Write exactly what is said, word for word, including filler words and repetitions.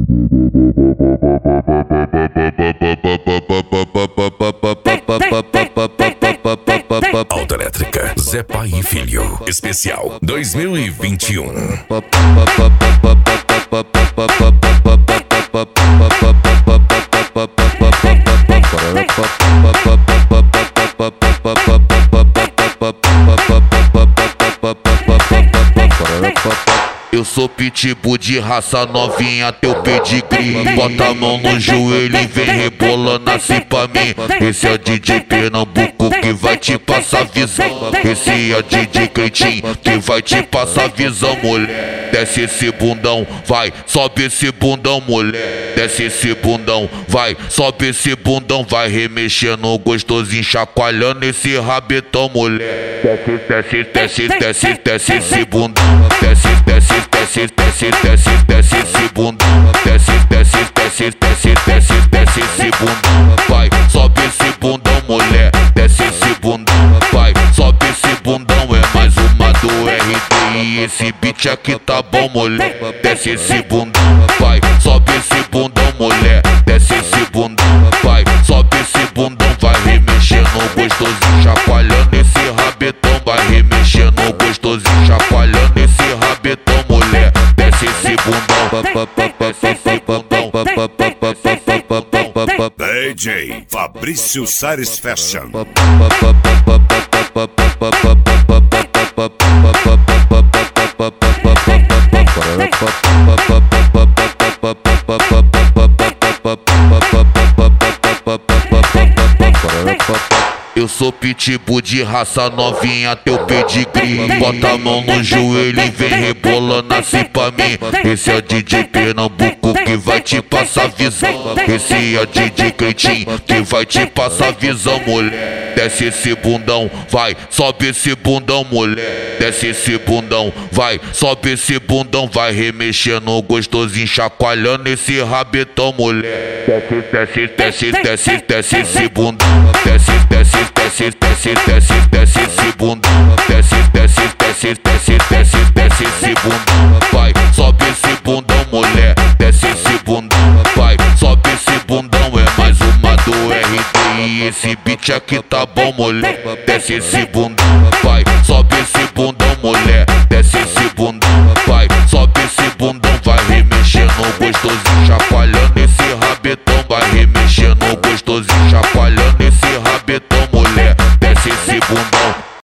Autoelétrica Zé Pai e Filho Especial dois mil e vinte e um. Eu sou pitbull de raça novinha, teu pedigree. Bota a mão no joelho e vem rebolando assim pra mim. Esse é o D J Pernambuco que vai te passar visão. Esse é o D J Cleitinho que vai te passar visão, mulher. Desce esse bundão, vai, sobe esse bundão, mulher. Desce esse bundão, vai, sobe esse bundão. Vai remexendo gostosinho, chacoalhando esse rabetão, mulher. Desce, desce, desce, desce, desce esse bundão. Desce, desce, desce, desce, desce, desce esse bundão. Desce, desce, desce, desce, desce, desce esse bundão. Vai, sobe esse bundão, mulher. Desce esse bundão, vai, sobe esse bundão. É mais uma do R D I. Esse beat aqui tá bom, mulher. Desce esse bundão, vai, sobe esse bundão, mulher. Desce esse bundão, vai, sobe esse bundão. Vai remexendo gostosinho, chacoalhando esse rabetão. Vai remexendo gostosinho, chacoalhando esse rabetão, mulher. Desce esse bundão, desce esse bundão. D J Fabrício Sares Fashion. Eu sou pitbull de raça novinha, teu pedigree. Bota a mão no joelho e vem rebolando assim pra mim. Esse é o D J Pernambuco que vai te passar visão. Esse é o D J Cleitinho que vai te passar visão, mulher. Desce esse bundão, vai, sobe esse bundão, mulher. Desce esse bundão, vai, sobe esse bundão. Vai remexendo gostosinho, chacoalhando esse rabetão, mulher. Desce, desce, desce, desce, desce esse bundão. Desce, desce, desce, desce, desce, desce esse bundão. Desce, desce, desce, desce, desce, desce esse bundão. Vai, sobe esse bundão, mulher. Desce esse bundão, vai, sobe esse bundão. É mais uma do R D I. Esse beat aqui tá bom, mulher. Desce esse bundão, vai, sobe esse bundão, mulher.